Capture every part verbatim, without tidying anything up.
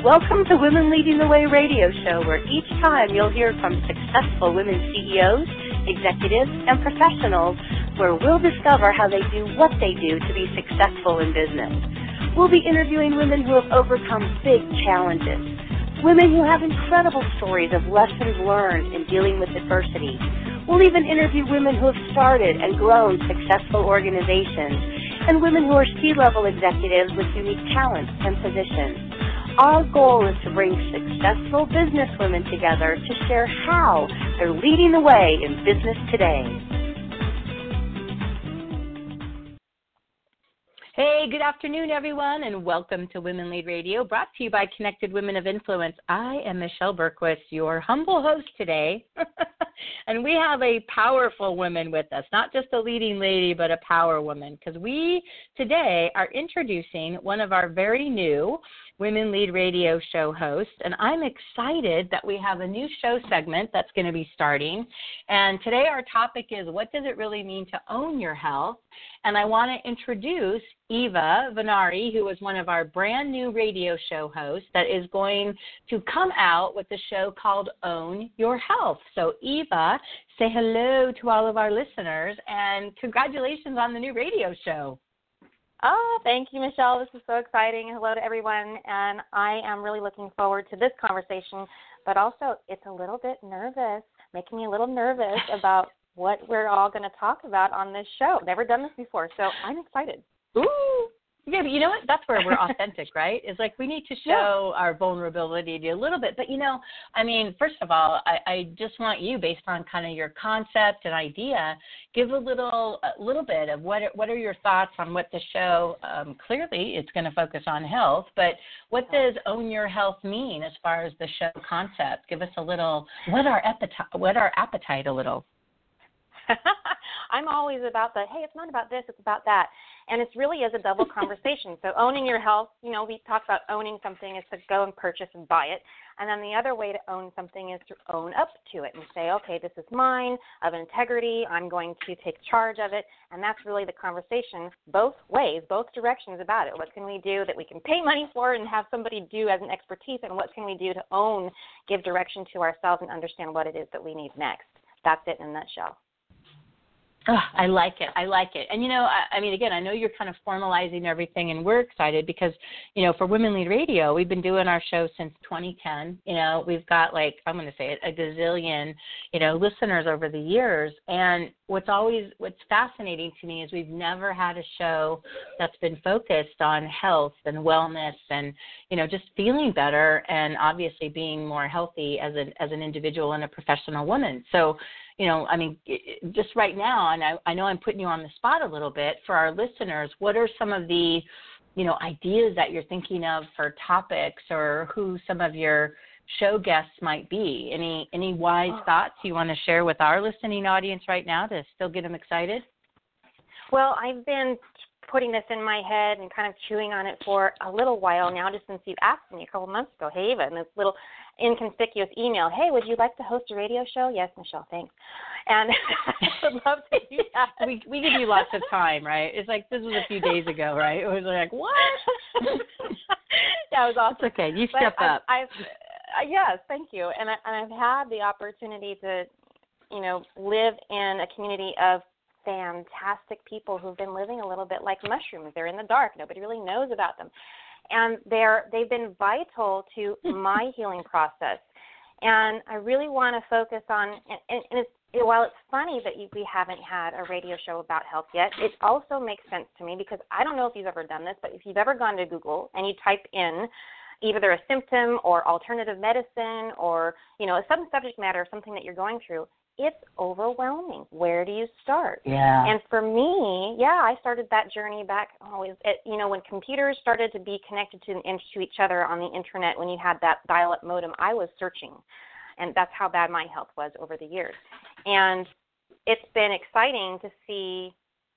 Welcome to Women Leading the Way radio show, where each time you'll hear from successful women C E Os, executives, and professionals, where we'll discover how they do what they do to be successful in business. We'll be interviewing women who have overcome big challenges, women who have incredible stories of lessons learned in dealing with adversity. We'll even interview women who have started and grown successful organizations, and women who are C-level executives with unique talents and positions. Our goal is to bring successful business women together to share how they're leading the way in business today. Hey, good afternoon, everyone, and welcome to Women Lead Radio, brought to you by Connected Women of Influence. I am Michelle Berquist, your humble host today, and we have a powerful woman with us, not just a leading lady, but a power woman, because we today are introducing one of our very new Women Lead Radio show hosts, and I'm excited that we have a new show segment that's going to be starting. And today our topic is, what does it really mean to own your health? And I want to introduce Eva Venari, who is one of our brand new radio show hosts that is going to come out with a show called Own Your Health. So Eva, say hello to all of our listeners, and congratulations on the new radio show. Oh, thank you, Michelle. This is so exciting. Hello to everyone. And I am really looking forward to this conversation, but also it's a little bit nervous, making me a little nervous about what we're all going to talk about on this show. Never done this before, so I'm excited. Ooh. Yeah, but you know what? That's where we're authentic, right? It's like we need to show yeah. our vulnerability a little bit. But, you know, I mean, first of all, I, I just want you, based on kind of your concept and idea, give a little a little bit of what what are your thoughts on what the show, um, clearly it's going to focus on health, but what does Own Your Health mean as far as the show concept? Give us a little, what our appetite, what our appetite a little. I'm always about the, hey, it's not about this, it's about that. And it really is a double conversation. So owning your health, you know, we talk about owning something is to go and purchase and buy it. And then the other way to own something is to own up to it and say, okay, this is mine, of integrity, I'm going to take charge of it. And that's really the conversation both ways, both directions about it. What can we do that we can pay money for and have somebody do as an expertise, and what can we do to own, give direction to ourselves and understand what it is that we need next? That's it in a nutshell. Oh, I like it. I like it. And, you know, I, I mean, again, I know you're kind of formalizing everything, and we're excited because, you know, for Women Lead Radio, we've been doing our show since twenty ten. You know, we've got, like, I'm going to say it, a gazillion, you know, listeners over the years. And what's always, what's fascinating to me is we've never had a show that's been focused on health and wellness and, you know, just feeling better and obviously being more healthy as an, as an individual and a professional woman. So, you know, I mean, just right now, and I, I know I'm putting you on the spot a little bit, for our listeners, what are some of the, you know, ideas that you're thinking of for topics, or who some of your show guests might be? Any any wise oh. thoughts you want to share with our listening audience right now to still get them excited? Well, I've been putting this in my head and kind of chewing on it for a little while now, just since you've asked me a couple months ago, hey, Eva, and this little inconspicuous email, hey, would you like to host a radio show? Yes, Michelle, thanks. And I would love to do that. We we give you lots of time, right? It's like, this was a few days ago, right? It was like, what? Yeah, it was awesome. It's okay. You step but up. I've, I've, yes, thank you. And, I, and I've had the opportunity to, you know, live in a community of fantastic people who've been living a little bit like mushrooms. They're in the dark. Nobody really knows about them. And they're, they've been vital to my healing process. And I really want to focus on, and, and it's, it, while it's funny that you, we haven't had a radio show about health yet, it also makes sense to me because I don't know if you've ever done this, but if you've ever gone to Google and you type in either a symptom or alternative medicine or, you know, a sudden subject matter, something that you're going through, it's overwhelming. Where do you start? Yeah. And for me, yeah, I started that journey back always, at, you know, when computers started to be connected to, to each other on the internet, when you had that dial-up modem, I was searching. And that's how bad my health was over the years. And it's been exciting to see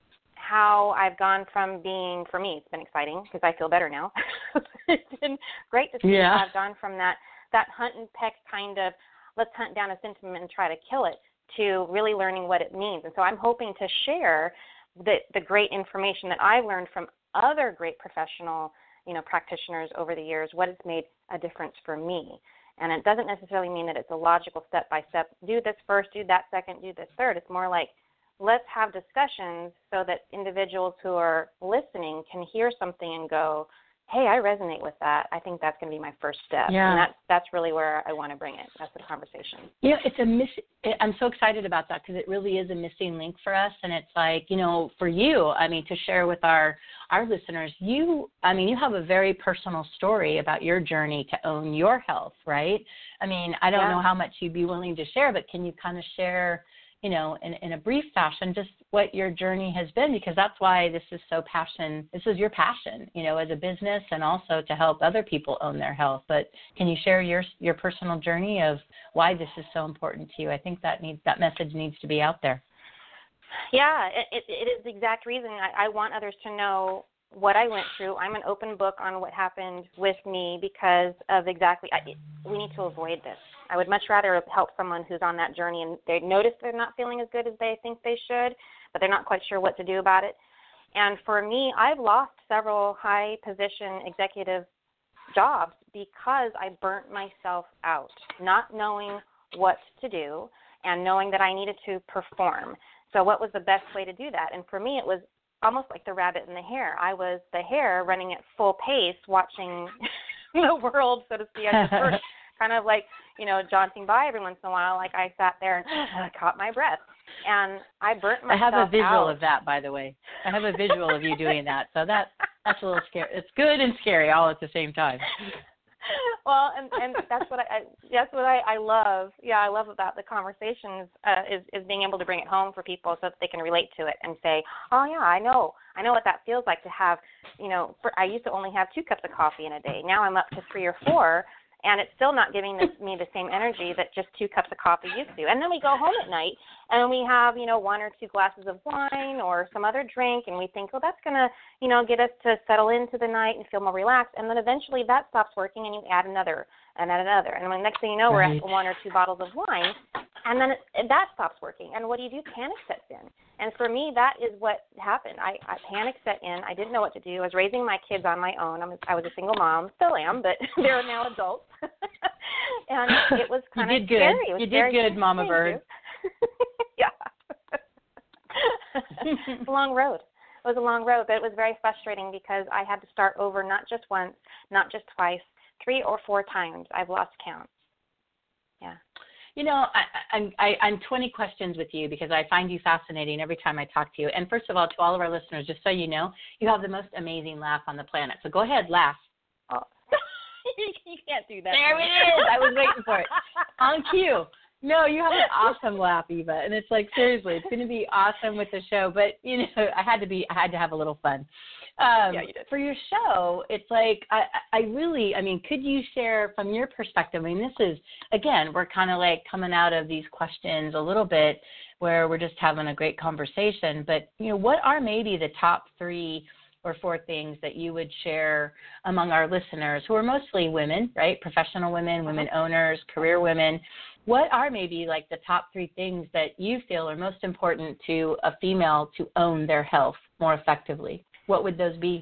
how I've gone from being, for me, it's been exciting because I feel better now. It's been great to see yeah. how I've gone from that, that hunt and peck kind of, let's hunt down a symptom and try to kill it, to really learning what it means. And so I'm hoping to share the, the great information that I've learned from other great professional, you know, practitioners over the years, what has made a difference for me. And it doesn't necessarily mean that it's a logical step-by-step, do this first, do that second, do this third. It's more like, let's have discussions so that individuals who are listening can hear something and go, hey, I resonate with that. I think that's going to be my first step. Yeah. And that's, that's really where I want to bring it. That's the conversation. You know, it's a miss. I'm so excited about that because it really is a missing link for us. And it's like, you know, for you, I mean, to share with our, our listeners, you, I mean, you have a very personal story about your journey to own your health, right? I mean, I don't yeah. know how much you'd be willing to share, but can you kind of share, you know, in, in a brief fashion, just what your journey has been, because that's why this is so passion. This is your passion, you know, as a business and also to help other people own their health. But can you share your your personal journey of why this is so important to you? I think that needs that message needs to be out there. Yeah, it, it is the exact reason I, I want others to know what I went through. I'm an open book on what happened with me because of exactly, I, we need to avoid this. I would much rather help someone who's on that journey and they notice they're not feeling as good as they think they should, but they're not quite sure what to do about it. And for me, I've lost several high-position executive jobs because I burnt myself out, not knowing what to do and knowing that I needed to perform. So what was the best way to do that? And for me, it was almost like the rabbit and the hare. I was the hare running at full pace, watching the world, so to speak, as a bird, kind of like, you know, jaunting by every once in a while. Like I sat there and I caught my breath, and I burnt myself out. I have a visual out. of that, by the way. I have a visual of you doing that, so that that's a little scary. It's good and scary all at the same time. Well, and, and that's what I, I that's what I, I love. Yeah, I love about the conversations uh, is is being able to bring it home for people so that they can relate to it and say, oh yeah, I know, I know what that feels like to have, you know, for, I used to only have two cups of coffee in a day. Now I'm up to three or four, and it's still not giving this, me the same energy that just two cups of coffee used to. And then we go home at night and we have, you know, one or two glasses of wine or some other drink, and we think, well, that's going to, you know, get us to settle into the night and feel more relaxed. And then eventually that stops working, and you add another and add another. And the next thing you know, right. we're at one or two bottles of wine, and then it, that stops working. And what do you do? Panic sets in. And for me, that is what happened. I, I panic set in. I didn't know what to do. I was raising my kids on my own. I'm, I was a single mom, still am, but they're now adults. And it was kind you of did good. scary. It was you did good, Mama Thank Bird. Yeah. It's a long road. It was a long road, but it was very frustrating because I had to start over not just once, not just twice, three or four times. I've lost count. Yeah. You know, I, I'm I, I'm twenty questions with you because I find you fascinating every time I talk to you. And first of all, to all of our listeners, just so you know, you have the most amazing laugh on the planet. So go ahead, laugh. Oh. You can't do that. There it is. I was waiting for it. On cue. No, you have an awesome laugh, Eva, and it's like, seriously, it's going to be awesome with the show. But you know, I had to be, I had to have a little fun. Um, yeah, you did. For your show, it's like, I, I really, I mean, could you share from your perspective? I mean, this is, again, we're kind of like coming out of these questions a little bit where we're just having a great conversation. But you know, what are maybe the top three or four things that you would share among our listeners who are mostly women, right? Professional women, women owners, career women. What are maybe like the top three things that you feel are most important to a female to own their health more effectively? What would those be?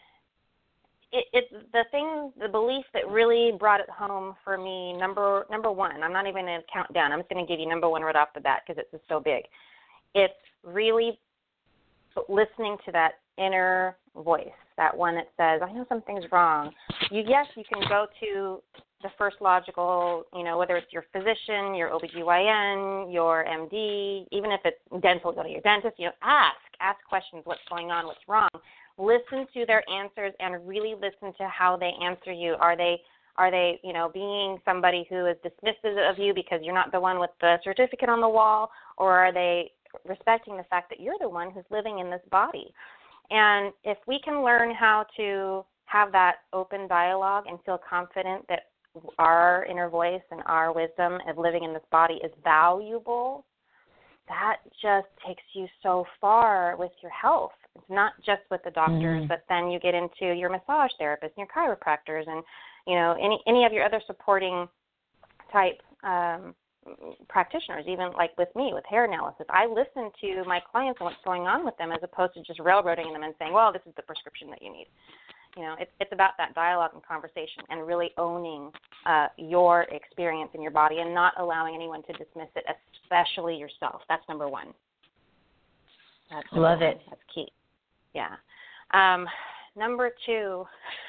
It, it's the thing, the belief that really brought it home for me, number number one, I'm not even going to count down. I'm just going to give you number one right off the bat because it's just so big. It's really listening to that inner voice, that one that says, I know something's wrong. You, yes, you can go to the first logical, you know, whether it's your physician, your O B G Y N, your M D, even if it's dental, go to your dentist, you know, ask, ask questions, what's going on, what's wrong. Listen to their answers and really listen to how they answer you. Are they, are they, you know, being somebody who is dismissive of you because you're not the one with the certificate on the wall, or are they respecting the fact that you're the one who's living in this body? And if we can learn how to have that open dialogue and feel confident that our inner voice and our wisdom of living in this body is valuable, that just takes you so far with your health. It's not just with the doctors, mm-hmm. but then you get into your massage therapists and your chiropractors and, you know, any any of your other supporting type um, practitioners, even like with me, with hair analysis. I listen to my clients and what's going on with them as opposed to just railroading them and saying, well, this is the prescription that you need. You know, it's it's about that dialogue and conversation and really owning uh, your experience in your body and not allowing anyone to dismiss it, especially yourself. That's number one. That's number Love one. it. That's key. Yeah. Um, number two,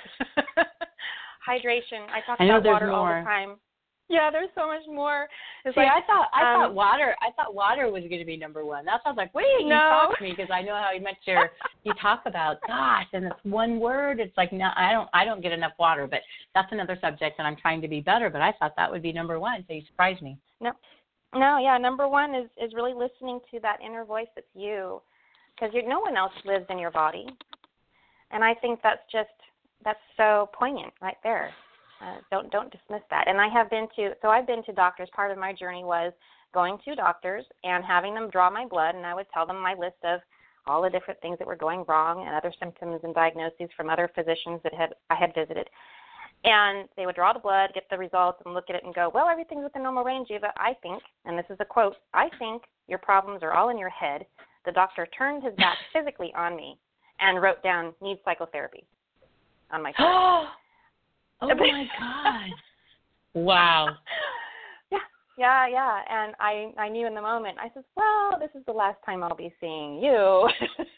hydration. I talk I know about there's water all more. the time. Yeah, there's so much more. It's See, like, I thought I um, thought water. I thought water was going to be number one. That's why I was like, wait, you No. talk to me because I know how you meant your. You talk about gosh, and it's one word. It's like no, I don't. I don't get enough water, but that's another subject, and I'm trying to be better. But I thought that would be number one. So you surprised me. No, no, yeah. Number one is is really listening to that inner voice that's you, because no one else lives in your body, and I think that's just that's so poignant right there. Uh, don't don't dismiss that. And I have been to so I've been to doctors. Part of my journey was going to doctors and having them draw my blood, and I would tell them my list of all the different things that were going wrong and other symptoms and diagnoses from other physicians that had I had visited. And they would draw the blood, get the results, and look at it and go, well, everything's within normal range, Eva. I think, and this is a quote, I think your problems are all in your head. The doctor turned his back physically on me and wrote down, need psychotherapy on my chart. Oh my God! Wow. Yeah, yeah, yeah. And I, I knew in the moment. I said, well, this is the last time I'll be seeing you.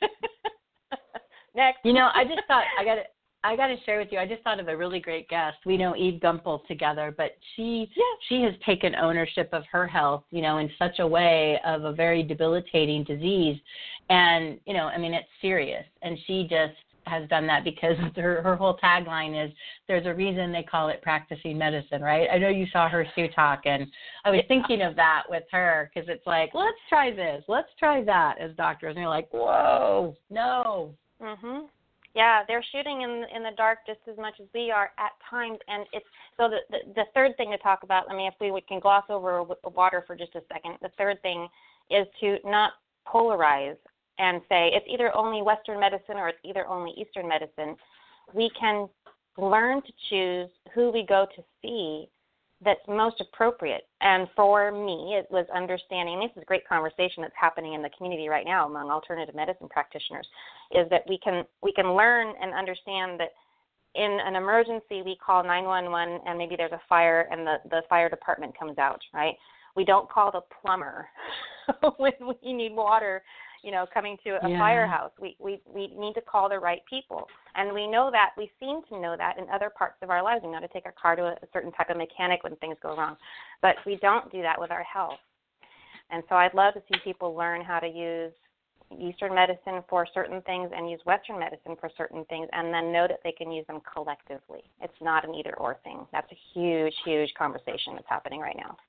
Next. You know, I just thought I got to I got to share with you. I just thought of a really great guest. We know Eve Gumpel together, but she yes. she has taken ownership of her health, you know, in such a way of a very debilitating disease, and you know, I mean, it's serious, and she just has done that because her, her whole tagline is there's a reason they call it practicing medicine, right? I know you saw her Sue talk, and I was thinking of that with her because it's like, let's try this, let's try that as doctors, and you're like, whoa, no. Mhm. Yeah, they're shooting in in the dark just as much as we are at times, and it's so the the, the third thing to talk about. I mean, if we, we can gloss over water for just a second, the third thing is to not polarize and say it's either only Western medicine or it's either only Eastern medicine. We can learn to choose who we go to see that's most appropriate. And for me, it was understanding, this is a great conversation that's happening in the community right now among alternative medicine practitioners, is that we can we can learn and understand that in an emergency we call nine one one and maybe there's a fire and the, the fire department comes out, right? We don't call the plumber when we need water, you know, coming to a yeah. firehouse. We, we we need to call the right people. And we know that, we seem to know that in other parts of our lives. We know to take our car to a, a certain type of mechanic when things go wrong. But we don't do that with our health. And so I'd love to see people learn how to use Eastern medicine for certain things and use Western medicine for certain things, and then know that they can use them collectively. It's not an either-or thing. That's a huge, huge conversation that's happening right now.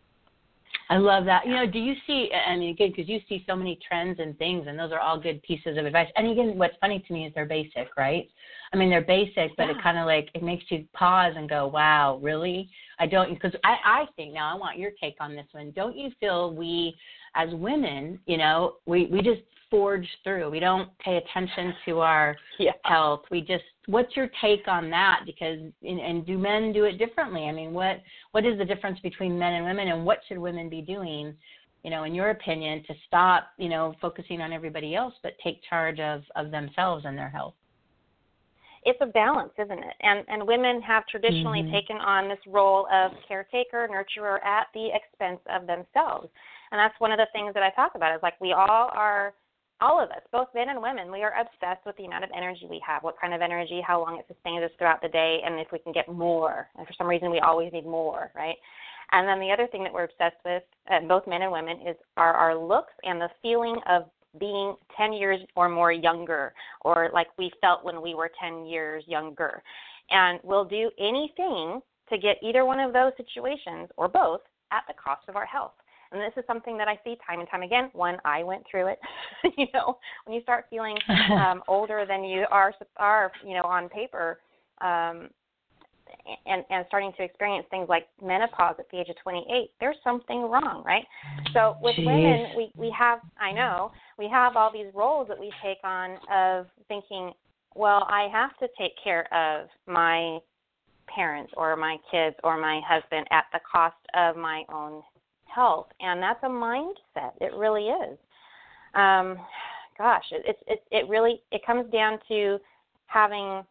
I love that. You know, do you see, I mean, again, because you see so many trends and things, and those are all good pieces of advice. And again, what's funny to me is they're basic, right? I mean, they're basic, but yeah. it kind of like, it makes you pause and go, wow, really? I don't, because I, I think, now I want your take on this one. Don't you feel we, as women, you know, we, we just forge through. We don't pay attention to our yeah. health. We just, what's your take on that? Because, and, and do men do it differently? I mean, what what is the difference between men and women, and what should women be doing, you know, in your opinion, to stop, you know, focusing on everybody else, but take charge of, of themselves and their health? It's a balance, isn't it? And and women have traditionally mm-hmm. taken on this role of caretaker, nurturer at the expense of themselves. And that's one of the things that I talk about is like we all are, all of us, both men and women, we are obsessed with the amount of energy we have, what kind of energy, how long it sustains us throughout the day, and if we can get more. And for some reason, we always need more, right? And then the other thing that we're obsessed with, uh, both men and women, is our, our looks and the feeling of being ten years or more younger, or like we felt when we were ten years younger. And we'll do anything to get either one of those situations, or both, at the cost of our health. And this is something that I see time and time again. One, I went through it. you know, when you start feeling um, older than you are, are, you know, on paper, um, and, and starting to experience things like menopause at the age of twenty-eight, there's something wrong, right? So with Jeez. women, we, we have, I know, we have all these roles that we take on of thinking, well, I have to take care of my parents or my kids or my husband at the cost of my own health, and that's a mindset. It really is. Um, gosh, it, it it it really it comes down to having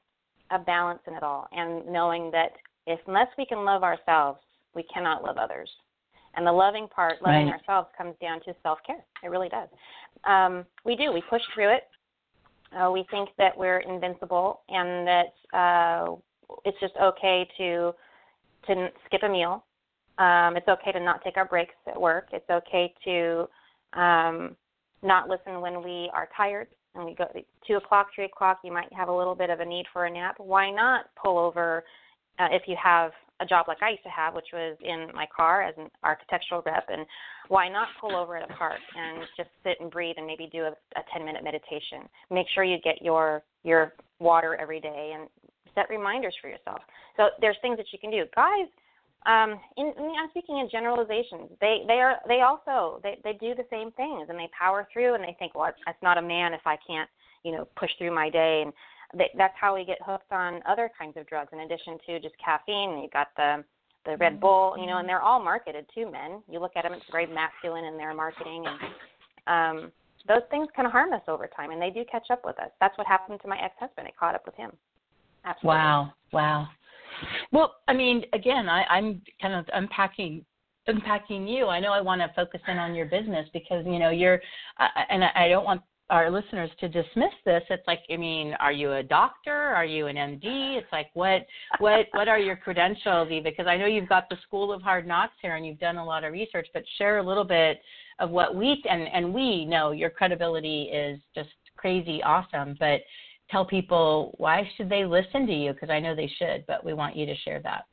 a balance in it all, and knowing that if unless we can love ourselves, we cannot love others. And the loving part, loving right. ourselves, comes down to self-care. It really does. Um, we do. We push through it. Uh, we think that we're invincible and that uh, it's just okay to to skip a meal. Um, it's okay to not take our breaks at work. It's okay to um, not listen when we are tired. And we go two o'clock, three o'clock, you might have a little bit of a need for a nap. Why not pull over uh, if you have a job like I used to have, which was in my car as an architectural rep, and why not pull over at a park and just sit and breathe and maybe do a, a ten-minute meditation. Make sure you get your your water every day and set reminders for yourself. So there's things that you can do. Guys, um, in, in, I'm speaking in generalizations. They they are they also they, they do the same things, and they power through, and they think, well, it's not a man if I can't, you know, push through my day. And they, that's how we get hooked on other kinds of drugs in addition to just caffeine. You've got the the Red Bull, you know, and they're all marketed to men. You look at them, it's very masculine in their marketing, and um, those things can harm us over time, and they do catch up with us. That's what happened to my ex-husband. It caught up with him. Absolutely. Wow, wow. Well, I mean, again, I, I'm kind of unpacking unpacking you. I know I want to focus in on your business because, you know, you're, uh, and I don't want our listeners to dismiss this. It's like, I mean, are you a doctor? Are you an M D? It's like, what, what, what are your credentials, Eva? Because I know you've got the School of Hard Knocks here and you've done a lot of research, but share a little bit of what we, and, and we know your credibility is just crazy awesome, but tell people, why should they listen to you? Because I know they should, but we want you to share that.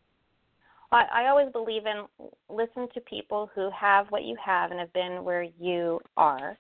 I, I always believe in listen to people who have what you have and have been where you are.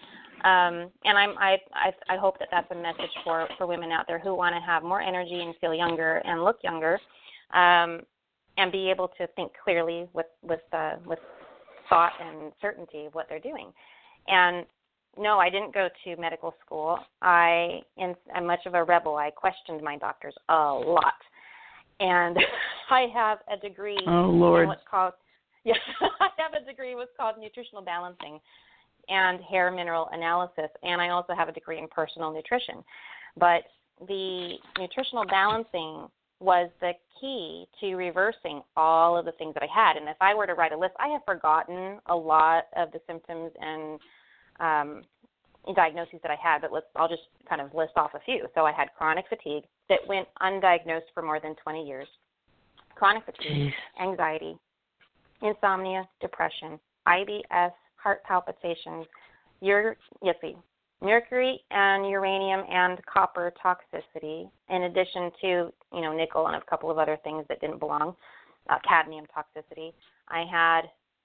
Um, and I'm, I, I, I hope that that's a message for, for women out there who want to have more energy and feel younger and look younger, um, and be able to think clearly with with uh, with thought and certainty of what they're doing. And no, I didn't go to medical school. I, in, I'm much of a rebel. I questioned my doctors a lot, and I have a degree oh, Lord. in what's called yes, I have a degree in what's called nutritional balancing and hair mineral analysis, and I also have a degree in personal nutrition. But the nutritional balancing was the key to reversing all of the things that I had. And if I were to write a list, I have forgotten a lot of the symptoms and um, diagnoses that I had, but let's, I'll just kind of list off a few. So I had chronic fatigue that went undiagnosed for more than twenty years, chronic fatigue, Jeez. anxiety, insomnia, depression, I B S, heart palpitations, ur- yes, see, mercury and uranium and copper toxicity, in addition to, you know, nickel and a couple of other things that didn't belong, uh, cadmium toxicity. I had,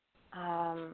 um,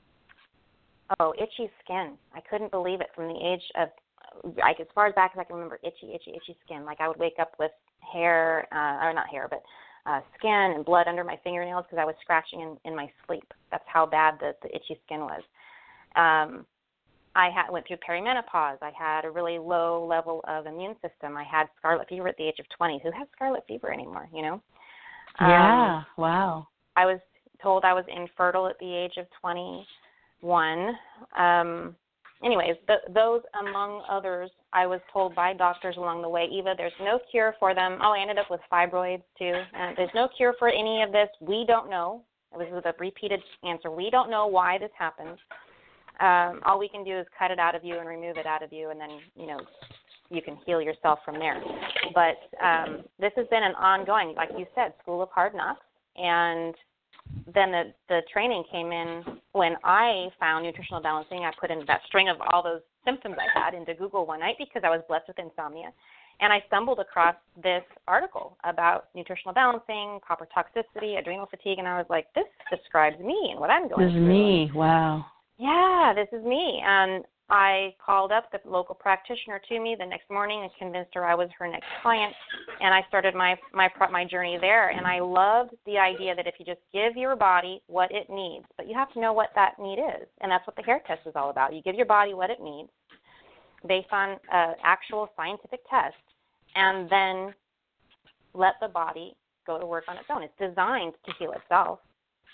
oh, itchy skin. I couldn't believe it from the age of, like, as far as back as I can remember, itchy, itchy, itchy skin. Like I would wake up with hair, uh, or not hair, but Uh, skin and blood under my fingernails because I was scratching in, in my sleep. That's how bad the, the itchy skin was. Um, I had, went through perimenopause. I had a really low level of immune system. I had scarlet fever at the age of twenty. Who has scarlet fever anymore, you know? Yeah, um, wow. I was told I was infertile at the age of twenty-one. Um, anyways, th- those among others, I was told by doctors along the way, Eva, there's no cure for them. Oh, I ended up with fibroids too. Uh, there's no cure for any of this. We don't know. It was with a repeated answer. We don't know why this happens. Um, all we can do is cut it out of you and remove it out of you, and then, you know, you can heal yourself from there. But um, this has been an ongoing, like you said, School of Hard Knocks, and then the, the training came in when I found nutritional balancing. I put in that string of all those symptoms I had into Google one night because I was blessed with insomnia. And I stumbled across this article about nutritional balancing, copper toxicity, adrenal fatigue, and I was like, this describes me and what I'm going This is through. me, wow. Yeah, this is me. And I called up the local practitioner to me the next morning and convinced her I was her next client, and I started my my my journey there. And I loved the idea that if you just give your body what it needs, but you have to know what that need is, and that's what the hair test is all about. You give your body what it needs based on an actual scientific test, and then let the body go to work on its own. It's designed to heal itself.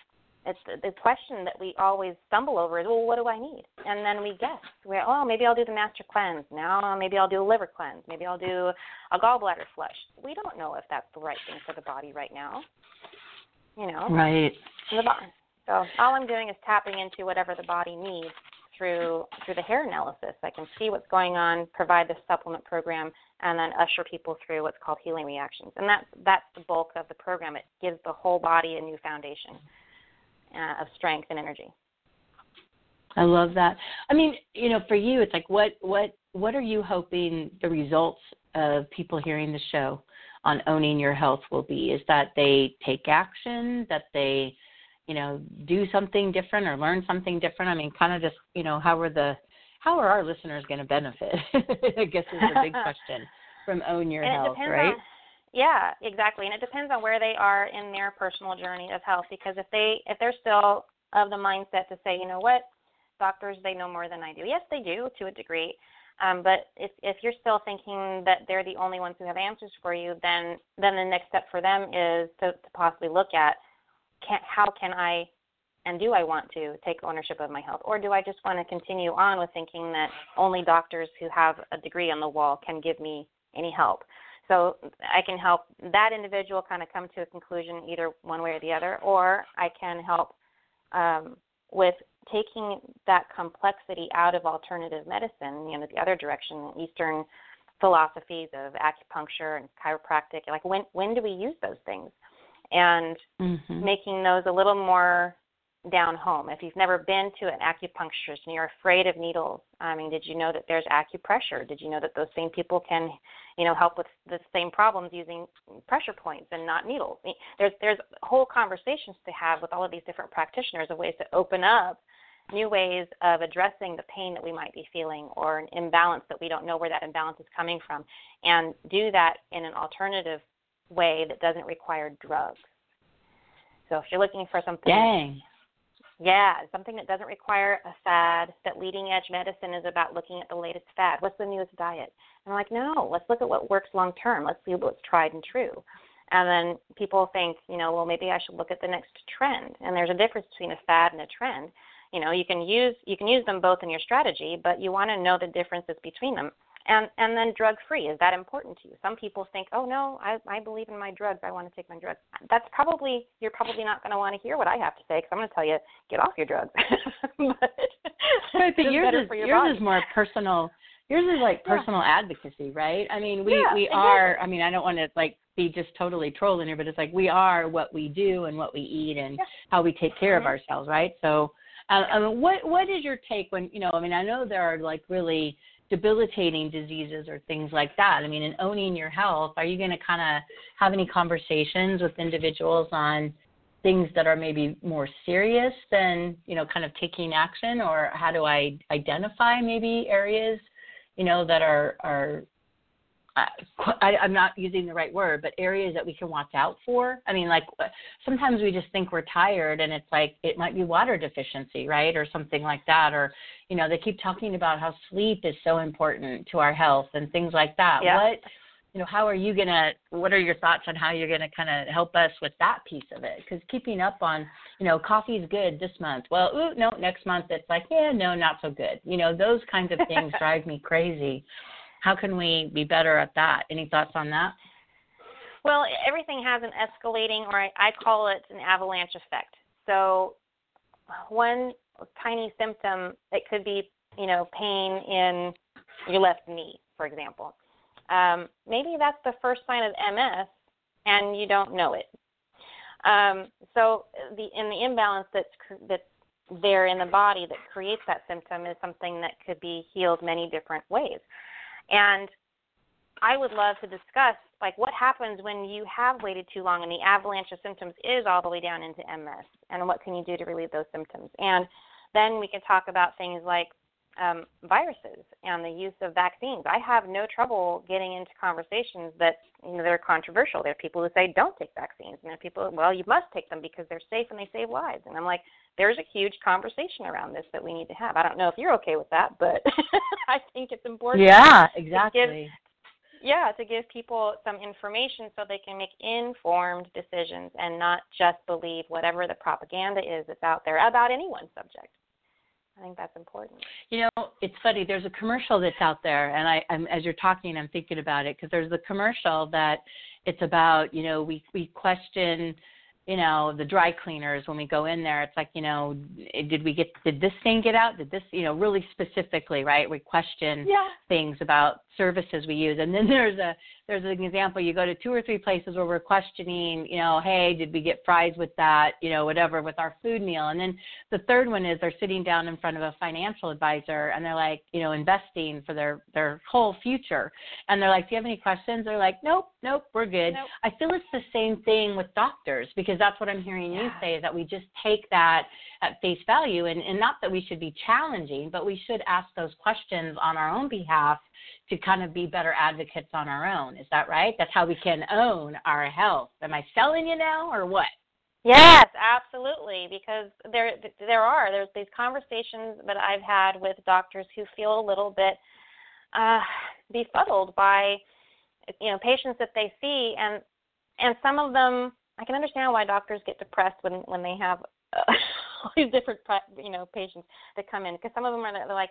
it's the, the question that we always stumble over is, well, what do I need? And then we guess. We're, oh, maybe I'll do the master cleanse. Now maybe I'll do a liver cleanse. Maybe I'll do a gallbladder flush. We don't know if that's the right thing for the body right now. You know? Right. The body. So all I'm doing is tapping into whatever the body needs through through the hair analysis. I can see what's going on, provide the supplement program, and then usher people through what's called healing reactions. And that's, that's the bulk of the program. It gives the whole body a new foundation uh, of strength and energy. I love that. I mean, you know, for you, it's like, what, what, what are you hoping the results of people hearing the show on owning your health will be? Is that they take action, that they, you know, do something different or learn something different? I mean, kind of just, you know, how are the, how are our listeners going to benefit? I guess is the big question from Own Your Health, right? On, yeah, exactly. And it depends on where they are in their personal journey of health, because if they, if they're still of the mindset to say, you know what, doctors, they know more than I do. Yes, they do to a degree. Um, but if, if you're still thinking that they're the only ones who have answers for you, then, then the next step for them is to, to possibly look at, Can, how can I and do I want to take ownership of my health? Or do I just want to continue on with thinking that only doctors who have a degree on the wall can give me any help? So I can help that individual kind of come to a conclusion either one way or the other, or I can help um, with taking that complexity out of alternative medicine, you know, the other direction, Eastern philosophies of acupuncture and chiropractic. Like when, when do we use those things? And mm-hmm. making those a little more down home. If you've never been to an acupuncturist and you're afraid of needles, I mean, did you know that there's acupressure? Did you know that those same people can, you know, help with the same problems using pressure points and not needles? There's there's whole conversations to have with all of these different practitioners of ways to open up new ways of addressing the pain that we might be feeling or an imbalance that we don't know where that imbalance is coming from, and do that in an alternative way that doesn't require drugs. So if you're looking for something, Dang. yeah, something that doesn't require a fad, that leading edge medicine is about looking at the latest fad. What's the newest diet? And I'm like, no, let's look at what works long term. Let's see what's tried and true. And then people think, you know, well, maybe I should look at the next trend. And there's a difference between a fad and a trend. You know, you can use you can use them both in your strategy, but you want to know the differences between them. And and then drug-free, is that important to you? Some people think, oh, no, I, I believe in my drugs. I want to take my drugs. That's probably, you're probably not going to want to hear what I have to say, because I'm going to tell you, get off your drugs. but right, but yours, is, yours is more personal. Yours is like personal yeah. advocacy, right? I mean, we, yeah, we exactly. are, I mean, I don't want to, like, be just totally trolling here, but it's like we are what we do and what we eat and yeah. how we take care mm-hmm. of ourselves, right? So um, I mean, what what is your take when, you know, I mean, I know there are, like, really debilitating diseases or things like that. I mean, in owning your health, are you going to kind of have any conversations with individuals on things that are maybe more serious than, you know, kind of taking action? Or how do I identify maybe areas, you know, that are, are I, I'm not using the right word, but areas that we can watch out for? I mean, like sometimes we just think we're tired and it's like it might be water deficiency, right, or something like that. Or, you know, they keep talking about how sleep is so important to our health and things like that. Yeah. What, you know, how are you going to, what are your thoughts on how you're going to kind of help us with that piece of it? Because keeping up on, you know, coffee is good this month. Well, ooh, no, next month it's like, yeah, no, not so good. You know, those kinds of things drive me crazy. How can we be better at that? Any thoughts on that? Well, everything has an escalating, or I, I call it an avalanche effect. So one tiny symptom, it could be, you know, pain in your left knee, for example. Um, maybe that's the first sign of M S, and you don't know it. Um, so the in the imbalance that's that's there in the body that creates that symptom is something that could be healed many different ways. And I would love to discuss, like, what happens when you have waited too long and the avalanche of symptoms is all the way down into M S, and what can you do to relieve those symptoms? And then we can talk about things like um, viruses and the use of vaccines. I have no trouble getting into conversations that, you know, that are controversial. There are people who say don't take vaccines, and there are people, well, you must take them because they're safe and they save lives. And I'm like, there's a huge conversation around this that we need to have. I don't know if you're okay with that, but I think it's important. Yeah, exactly. yeah, to give people some information so they can make informed decisions and not just believe whatever the propaganda is that's out there about any one subject. I think that's important. You know, it's funny. There's a commercial that's out there, and I, I'm, as you're talking, I'm thinking about it because there's the commercial that it's about, you know, we, we question, you know, the dry cleaners when we go in there. It's like, you know, did we get, did this thing get out? Did this, you know, really specifically, right? We question yeah. things about services we use. And then there's a, there's an example. You go to two or three places where we're questioning, you know, hey, did we get fries with that, you know, whatever, with our food meal. And then the third one is they're sitting down in front of a financial advisor and they're like, you know, investing for their, their whole future. And they're like, do you have any questions? They're like, nope, nope, we're good. Nope. I feel it's the same thing with doctors because that's what I'm hearing yeah. you say is that we just take that at face value. And, and not that we should be challenging, but we should ask those questions on our own behalf to kind of be better advocates on our own. Is that right? That's how we can own our health. Am I selling you now or what? Yes, absolutely, because there there are. There's these conversations that I've had with doctors who feel a little bit uh, befuddled by, you know, patients that they see, and and some of them, I can understand why doctors get depressed when, when they have uh, all these different, you know, patients that come in, because some of them are they're like,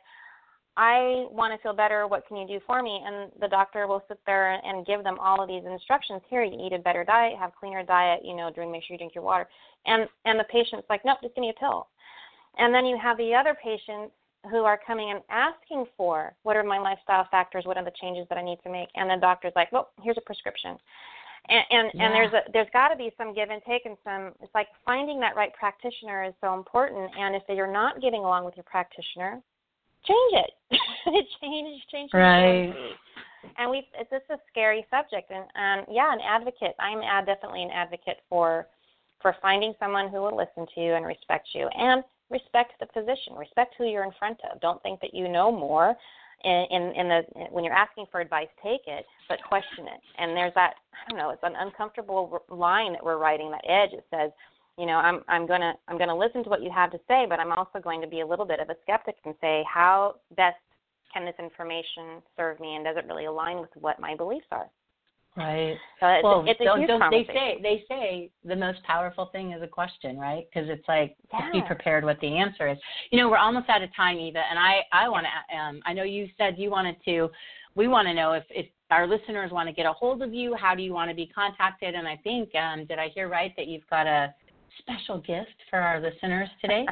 I want to feel better. What can you do for me? And the doctor will sit there and give them all of these instructions. Here, you eat a better diet, have cleaner diet, you know, drink, make sure you drink your water. And and the patient's like, nope, just give me a pill. And then you have the other patients who are coming and asking for, what are my lifestyle factors? What are the changes that I need to make? And the doctor's like, well, here's a prescription. And and, yeah. and there's a, there's got to be some give and take and some. It's like finding that right practitioner is so important. And if you're not getting along with your practitioner, change it. change, change. Right. And we, it's just a scary subject. And um, yeah, an advocate. I'm ad, definitely an advocate for for finding someone who will listen to you and respect you, and respect the physician. Respect who you're in front of. Don't think that you know more. In, in, in the when you're asking for advice, take it, but question it. And there's that, I don't know, it's an uncomfortable line that we're writing, that edge. It says, you know, I'm I'm gonna I'm gonna listen to what you have to say, but I'm also going to be a little bit of a skeptic and say, how best can this information serve me, and does it really align with what my beliefs are? Right. So it's, well, it's a don't, huge don't, they conversation. say they say the most powerful thing is a question, right? Because it's like yeah. just be prepared what the answer is. You know, we're almost out of time, Eva, and I I want to. Um, I know you said you wanted to. We want to know if if our listeners want to get a hold of you. How do you want to be contacted? And I think um, did I hear right that you've got a special gift for our listeners today?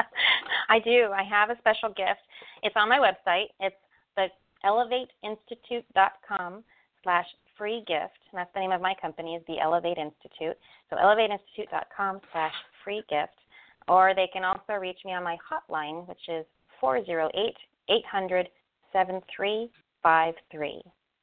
I do. I have a special gift. It's on my website. It's the elevate institute dot com slash free gift. And that's the name of my company, is the Elevate Institute. So elevate institute dot com slash free gift. Or they can also reach me on my hotline, which is four oh eight, eight hundred, seven three five three.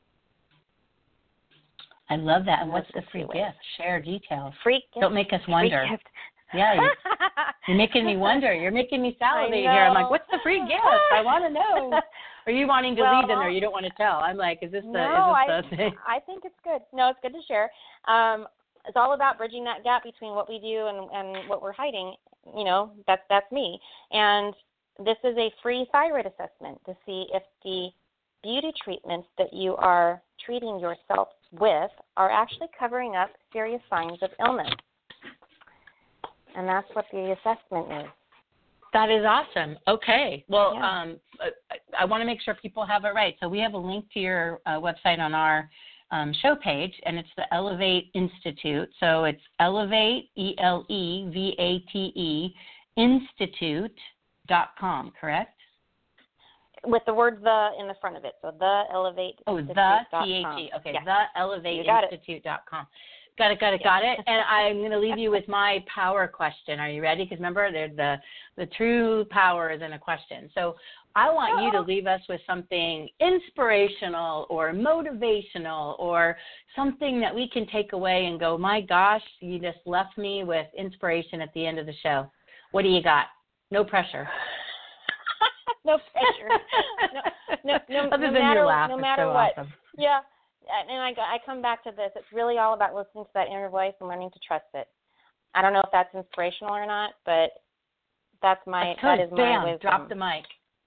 I love that. And what's the free gift? Share details. Free gift. Don't make us wonder. Free gift. Yeah, you're, you're making me wonder. You're making me salivate here. I'm like, what's the free gift? I want to know. Are you wanting to well, lead in there? You don't want to tell. I'm like, is this the, no, is this the I, thing? I think it's good. No, it's good to share. Um, it's all about bridging that gap between what we do and, and what we're hiding. You know, that's that's me. And this is a free thyroid assessment to see if the beauty treatments that you are treating yourself with are actually covering up serious signs of illness. And that's what the assessment is. That is awesome. Okay. Well, yeah. um, I, I want to make sure people have it right. So we have a link to your uh, website on our um, show page, and it's the Elevate Institute. So it's Elevate, E L E V A T E, institute dot com, correct? With the word the in the front of it. So the Elevate Oh, Institute. the T H E. Okay, yes. the Elevate Institute dot com. Got it, got it, yes. got it. And I'm going to leave you with my power question. Are you ready? Because remember, the the true power is in a question. So I want oh. you to leave us with something inspirational or motivational or something that we can take away and go, my gosh, you just left me with inspiration at the end of the show. What do you got? No pressure. No pressure. No, no, no, Other no than matter, your laugh, no it's matter so what. awesome. Yeah, and I, I come back to this. It's really all about listening to that inner voice and learning to trust it. I don't know if that's inspirational or not, but that's my that's that is Bam, my wisdom. Drop the mic.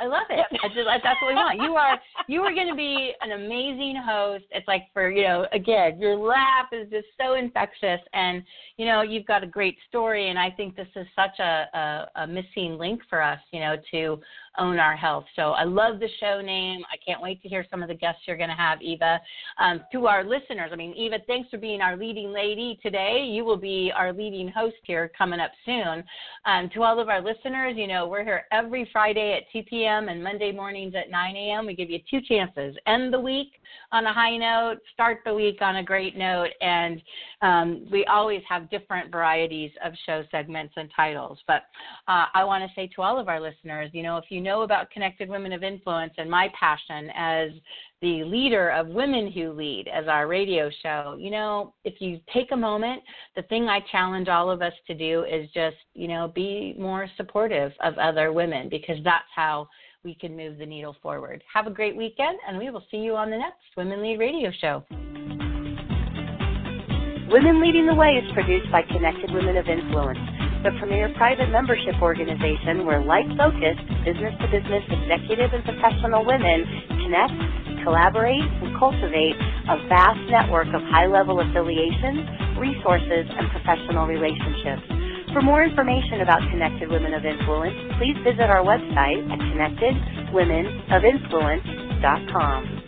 I love it. I just, that's what we want. You are you are going to be an amazing host. It's like for, you know, again, your laugh is just so infectious, and, you know, you've got a great story, and I think this is such a, a, a missing link for us, you know, to own our health. So I love the show name. I can't wait to hear some of the guests you're going to have, Eva. Um, to our listeners, I mean, Eva, thanks for being our leading lady today. You will be our leading host here coming up soon. Um, to all of our listeners, you know, we're here every Friday at two p.m. and Monday mornings at nine a.m. We give you two chances. End the week on a high note, start the week on a great note, and um, we always have different varieties of show segments and titles. But uh, I want to say to all of our listeners, you know, if you know about Connected Women of Influence and my passion as the leader of Women Who Lead as our radio show, you know, if you take a moment, the thing I challenge all of us to do is just, you know, be more supportive of other women, because that's how we can move the needle forward. Have a great weekend, and we will see you on the next Women Lead Radio Show. Women Leading the Way is produced by Connected Women of Influence, the premier private membership organization where like-focused, business-to-business executive and professional women connect, collaborate, and cultivate a vast network of high-level affiliations, resources, and professional relationships. For more information about Connected Women of Influence, please visit our website at connected women of influence dot com.